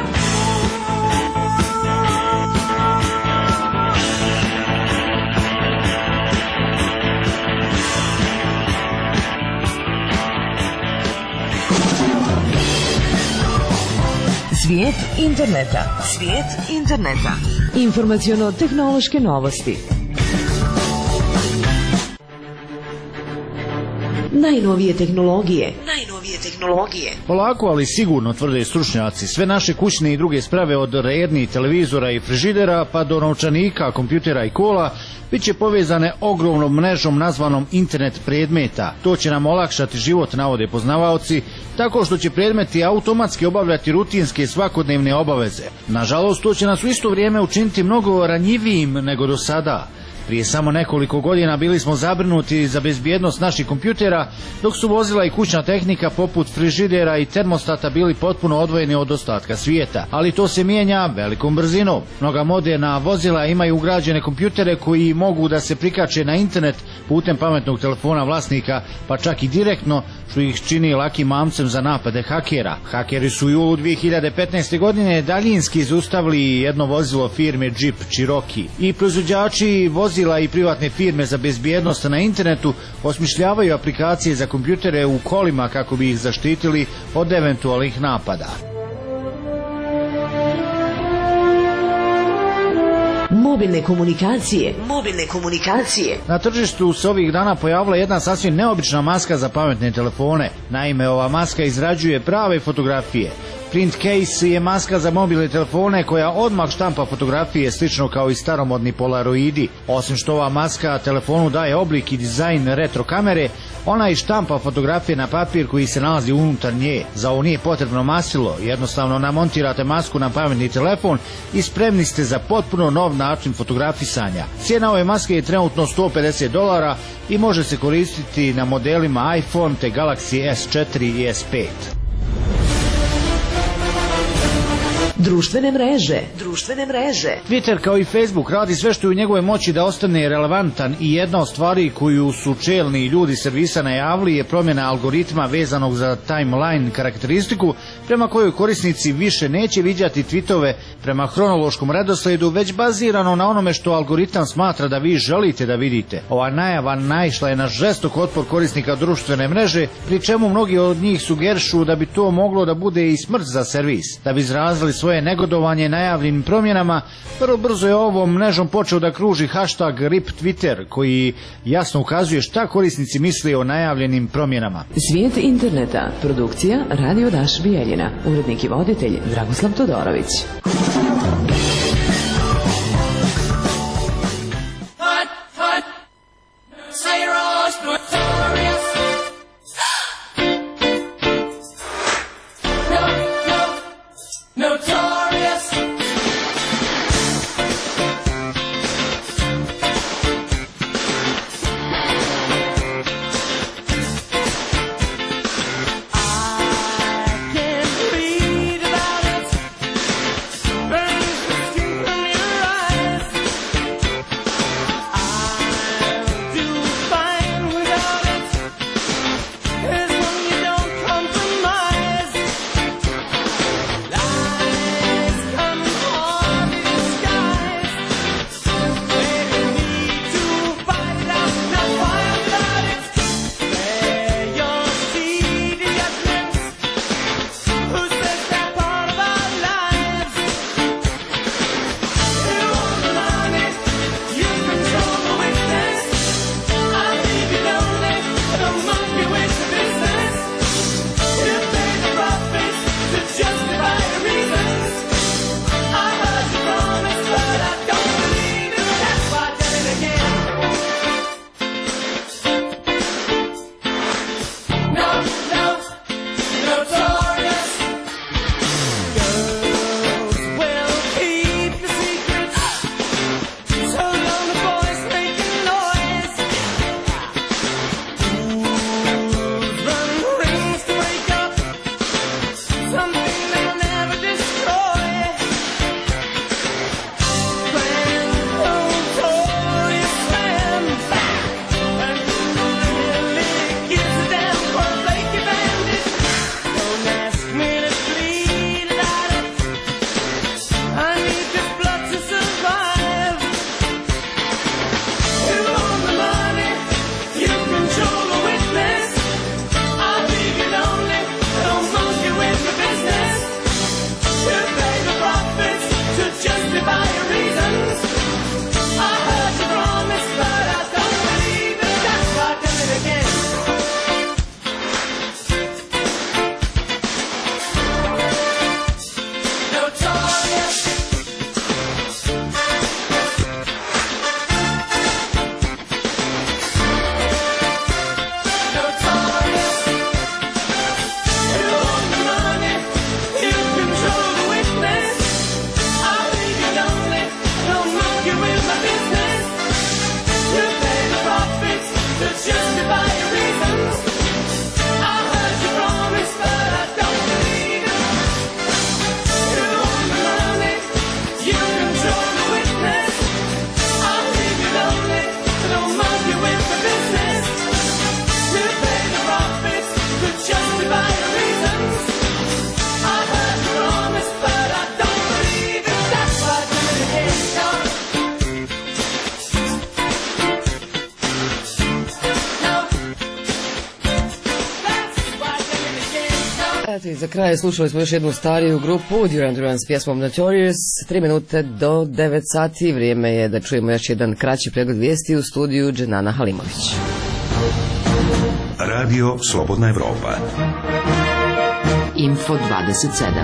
Svijet interneta. Svijet interneta. Informaciono-tehnološke novosti. najnovije tehnologije. Polako, ali sigurno, tvrde stručnjaci, sve naše kućne i druge sprave od rednih, televizora i frižidera pa do novčanika, kompjutera i kola bit će povezane ogromnom mrežom nazvanom internet predmeta. To će nam olakšati život, navode poznavaoci, tako što će predmeti automatski obavljati rutinske svakodnevne obaveze. Nažalost, to će nas u isto vrijeme učiniti mnogo ranjivijim nego do sada. Prije samo nekoliko godina bili smo zabrinuti za bezbjednost naših kompjutera, dok su vozila i kućna tehnika poput frižidera i termostata bili potpuno odvojeni od ostatka svijeta. Ali to se mijenja velikom brzinom. Mnoga moderna vozila imaju ugrađene kompjutere koji mogu da se prikače na internet putem pametnog telefona vlasnika, pa čak i direktno, što ih čini lakim mamcem za napade hakera. Hakeri su u julu 2015. godine daljinski zaustavili jedno vozilo firme Jeep Cherokee. I proizvođači vozila i privatne firme za bezbjednost na internetu osmišljavaju aplikacije za kompjutere u kolima kako bi ih zaštitili od eventualnih napada. Mobilne komunikacije. Na tržištu se ovih dana pojavila jedna sasvim neobična maska za pametne telefone. Naime, ova maska izrađuje prave fotografije. Print Case je maska za mobilne telefone koja odmah štampa fotografije slično kao i staromodni polaroidi. Osim što ova maska telefonu daje oblik i dizajn retro kamere, ona i štampa fotografije na papir koji se nalazi unutar nje. Za ovo nije potrebno masilo, jednostavno namontirate masku na pametni telefon i spremni ste za potpuno nov način fotografisanja. Cijena ove maske je trenutno $150 i može se koristiti na modelima iPhone te Galaxy S4 i S5. Društvene mreže. Twitter kao i Facebook radi sve što je u njegovoj moći da ostane relevantan i jedna od stvari koju su čelni ljudi servisa najavili je promjena algoritma vezanog za timeline karakteristiku prema kojoj korisnici više neće viđati tweetove prema hronološkom redosledu, već bazirano na onome što algoritam smatra da vi želite da vidite. Ova najava naišla je na žestok otpor korisnika društvene mreže, pri čemu mnogi od njih sugerišu da bi to moglo da bude i smrt za servis. Da bi izrazili svoje negodovanje najavljenim promjenama, vrlo brzo je ovom mrežom počeo da kruži hashtag RIP Twitter, koji jasno ukazuje šta korisnici misle o najavljenim promjenama. Svijet interneta. Produkcija Radio Daš Bijeljina. Urednik i voditelj Dragoslav Todorović. Za kraj slušali smo još jednu stariju grupu Duran Duran s pjesmom Notorious. 3 minute do 9 sati. Vrijeme je da čujemo još jedan kraći pregled vijesti u studiju Dženana Halimović. Radio Slobodna Evropa. Info 27.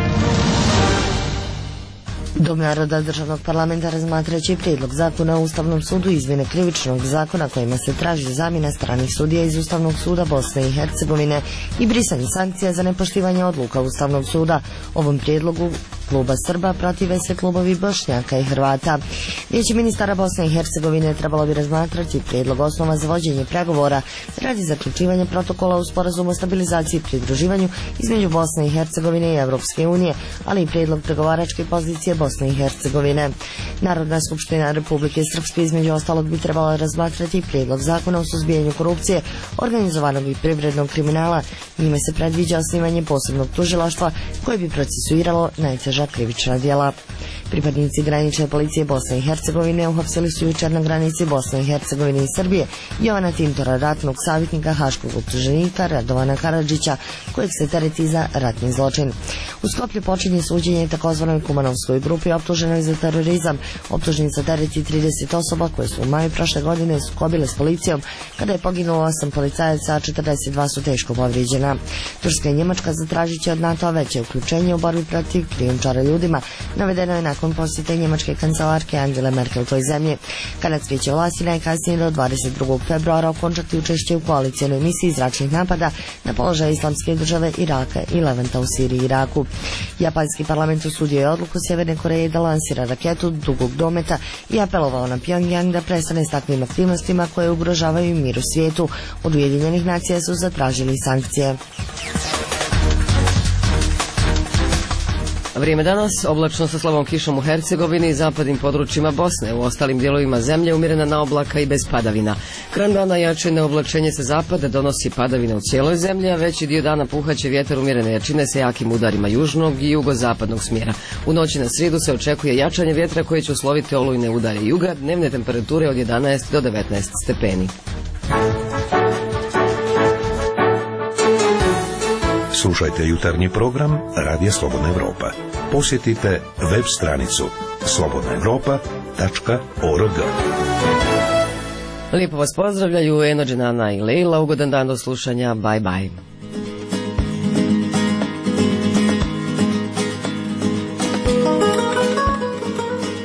Dom naroda državnog parlamenta razmatrajući prijedlog zakona o Ustavnom sudu izmjene krivičnog zakona kojima se traži zamjena stranih sudija iz Ustavnog suda Bosne i Hercegovine i brisanje sankcija za nepoštivanje odluka Ustavnog suda. Ovom prijedlogu kluba Srba protive se klubovi Bošnjaka i Hrvata. Vijeće ministara Bosne i Hercegovine trebalo bi razmatrati prijedlog osnova za vođenje pregovora radi zaključivanja protokola u sporazumu o stabilizaciji i pridruživanju između Bosne i Hercegovine i Evropske unije, ali i prijedlog pregovaračke pozicije Bosne i Hercegovine. Narodna skupština Republike Srpske između ostalog bi trebala razmatrati prijedlog zakona o suzbijanju korupcije, organizovanog i privrednog kriminala. Njime se predviđa osnivanje posebnog tužilaštva koje bi procesuiralo najteža krivična djela. Pripadnici granične policije Bosne i Hercegovine uhapsili su jučer na granici Bosne i Hercegovine i Srbije Jovana Tintora, ratnog savjetnika haškog optuženika Radovana Karadžića, kojeg se tereti za ratni zločin. U Skoplju počinje suđenje takozvanoj Kumanovskoj grupi optuženoj za terorizam. Optužnica tereti 30 osoba koje su u maju prošle godine sukobile s policijom kada je poginulo 8 policajaca, a 42 su teško povrijeđena. Turska i Njemačka zatražit će od NATO veće uključenje u borbi protiv krijumčara ljudima, navedeno je nakon posjete njemačke kancelarke Angele Merkel toj zemlji. Kanadske će vlasti najkasnije do 22. februara okončati učešće u koalicijonoj misiji zračnih napada na položaje Islamske države Iraka i Levanta u Siriji i Iraku. Japanski parlament osudio je odluku Sjeverne Koreje da lansira raketu dugog dometa i apelovao na Pyongyang da prestane s takvim aktivnostima koje ugrožavaju mir u svijetu. Od Ujedinjenih nacija su zatražili sankcije. Vrijeme danas, oblačno sa slabom kišom u Hercegovini i zapadnim područjima Bosne. U ostalim dijelovima zemlje umjerena na oblaka i bez padavina. Krajem dana jače neoblačenje sa zapada donosi padavine u cijeloj zemlji, a veći dio dana puhaće vjetar umjerene jačine sa jakim udarima južnog i jugozapadnog smjera. U noći na srijedu se očekuje jačanje vjetra koje će usloviti olujne udare juga, dnevne temperature od 11 do 19 stepeni. Slušajte jutarnji program Radija Slobodna Evropa. Posjetite web stranicu slobodnaevropa.org. Lijepo vas pozdravljaju Eno, Dženana i Leila. Ugodan dan do slušanja. Bye bye.